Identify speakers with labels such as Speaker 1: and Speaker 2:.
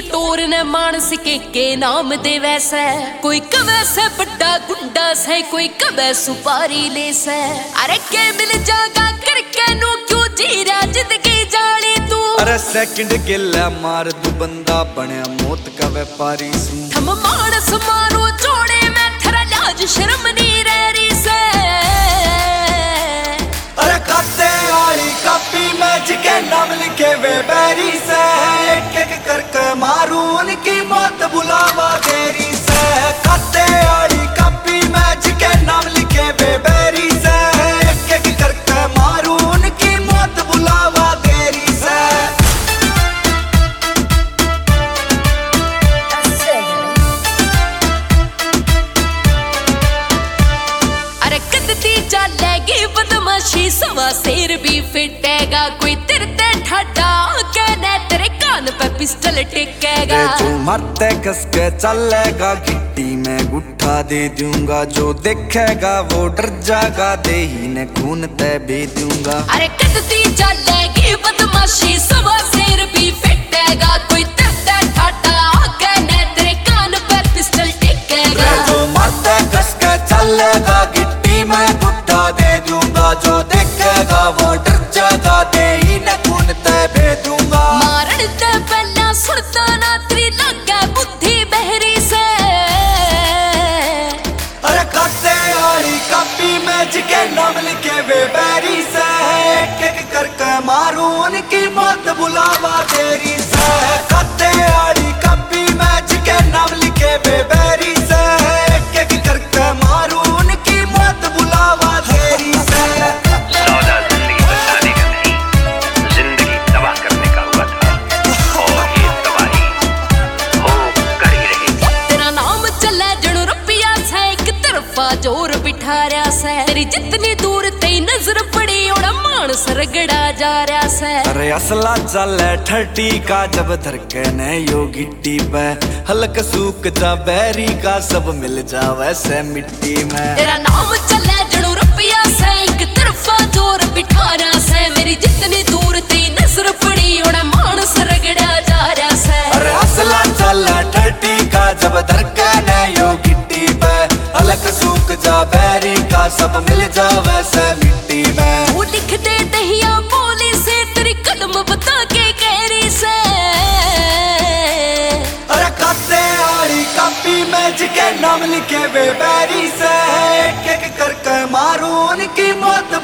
Speaker 1: Store ने मानस के नाम दे वैसा कोई कवे से बड़ा गुंडा से कोई कवे सुपारी ले से अरे के मिल जागा करके नु क्यों जी रहा जिंदगी जाली तू
Speaker 2: अरे सेकंड गिल्ला मार तू बंदा बनया मौत का व्यापारी सू
Speaker 1: थम मानस मारो जोड़े में थरा लाज शर्म नहीं रह रही से
Speaker 2: अरे खाते वाली कॉपी में जिके नाम लिखे वे बैरी से एक एक करके मारू उनकी मौत बुलावा देरी से खाते वाली कॉपी में जिके नाम लिखे वे बैरी से एक एक करके मारू उनकी मौत बुलावा देरी से
Speaker 1: अरे कदती चलेगी बदमाशी सवा शेर भी फिटेगा कोई तिरते ठाटा कहने तेरे कान पे पिस्टल टिकेगा
Speaker 2: जो मरते कस के चलेगा गिट्टी में गुट्ठा दे दूंगा जो देखेगा वो डर जाएगा देही ने खून तय भी दूंगा
Speaker 1: अरे कदती चलेगी बदमाशी सवा शेर भी फिटेगा कोई तिरते ठाटा कहने तेरे कान पे पिस्टल टिकेगा
Speaker 2: जो मरते कस के चलेगा गिट्टी में गुट्ठा दे दूंगा जो देखेगा वो डर जाएगा देही ने खून तय भी दूंगा
Speaker 1: मारन ते पहला सुनता ना तेरी लगा बुद्धि बहरी से
Speaker 2: अरे खाते वाली कॉपी में जिके नाम लिखे वे बैरी से एक एक करके मारू उनकी मौत बुलावा देरी से खाते वाली कॉपी में जिके नाम लिखे वे बैरी से एक एक करके मारू उनकी मौत बुलावा देरी से
Speaker 3: सौदा जिंदगी बचाने का नहीं, जिंदगी तबाह करने का हुआ था और ये तबाही हो कर ही रहेगी।
Speaker 1: तेरा नाम चले जणु रुपया से एक तरफा जोर बिठा रहा से तेरी जितनी दूर तेरी नजर पड़ी ओड़ा मानस रगड़ा जा रहा से
Speaker 2: अरे असला चले 30 का जब धड़कने यो गिट्टी पे हल्क सूख जा बैरी का सब मिल जा वैसे मिट्टी में
Speaker 1: तेरा नाम चले जणु रुपया से एक तरफा जोर बिठा रहा से मेरी जितनी दूर तेरी नजर पड़ी ओड़ा मानस रगड़ा जा रहा से
Speaker 2: अरे असला चले 30 का जब धड़कने यो गिट्टी पे हल्क सूख जा बैरी का सब मिल जा वैसे मिट्टी में
Speaker 1: वो लिख दे दहिया बोली से तेरी कदम बता के कहरी से
Speaker 2: अरे खाते वाली कॉपी में जिके नाम लिखे वे बैरी से एक एक करके मारू उनकी मौत